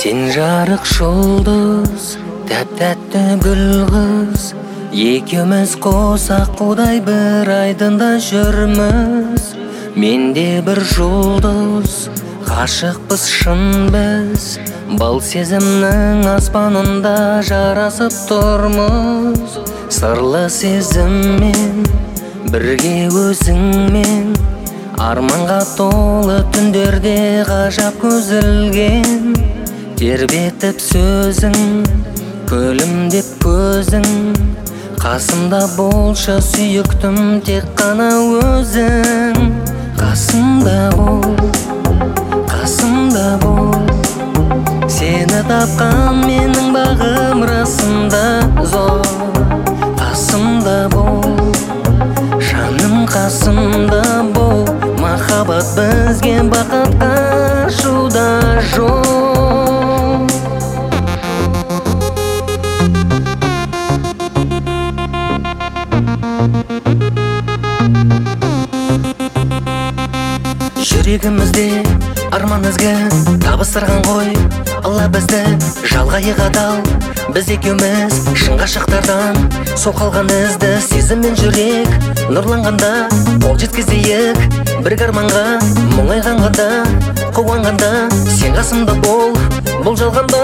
Сен жарық жұлдыз, тәп-тәтті гүл қыз, екеуміз қосақ қудай бір айдында жүрміз. Менде бір жұлдыз, ғашықпыз шын біз, бұл сезімнің аспанында жарасып тұрмыз. Сырлы сезіммен, бірге өзіңмен, арманға толы түндерде ғажап көзілген. Тербетіп сөзің, күлімдеп көзің, қасымда болшы сүйіктім тек қана өзің. Қасымда бол, сені тапқан менің бағым расында зор. Қасымда бол, жаным қасымда бол, махаббат бізге бақытқа қашуда жоқ. Жүрегімізде арман ізгі табыстырған ғой Алла бізді жалға адал. Біз екеуміз шын ғашықтардан соқалған ізді сезіммен жүрек нұрланғанда қол жеткізейік бір арманға. Мұңайғанда қуанғанда сен қасымда бол, бұл жалғанда.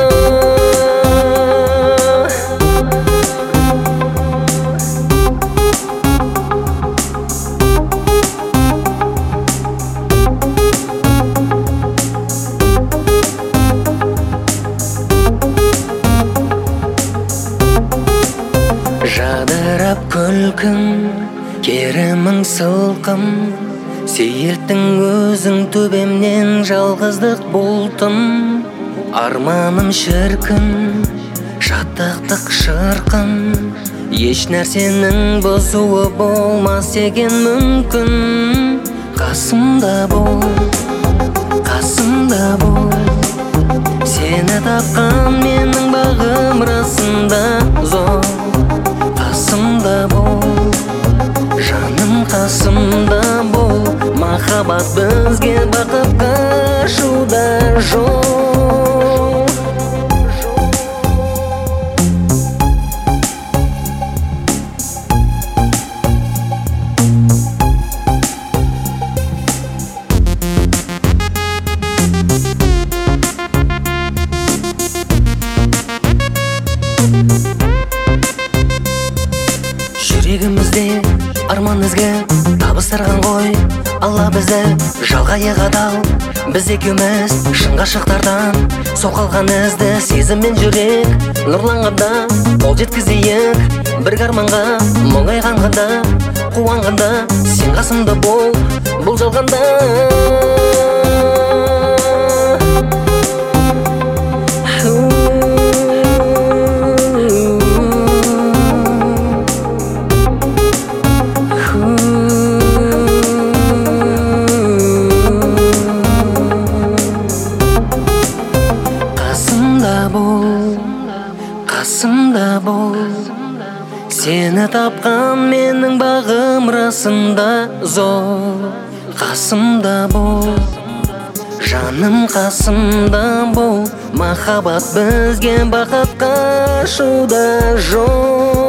Жадырап күлкің, керімің сылқым, сейілттің өзің төбемнен жалғыздық бұлтым. Арманым шіркін, шаттықтық шырқын, еш нәрсенің бұзуы болмас екен мүмкін. Қасымда бол, сені тапқан менің бағым расында зор. Қасымда бол, жаным қасымда бол, махаббат бізге бақытқа қашуда жоқ. Жүрегімізде арман ізгі табыстырған ғой Алла бізді жалға адал. Біз екеуміз шын ғашықтардан соқалған ізді сезіммен жүрек нұрланғанда қол жеткізейік бір арманға. Мұңайғанда қуанғанда сен қасымда бол, бұл жалғанда. Қасымда бол, сені тапқан менің бағым расында зор. Қасымда бол, жаным қасымда бол, махаббат бізге бақытқа қашуда жоқ.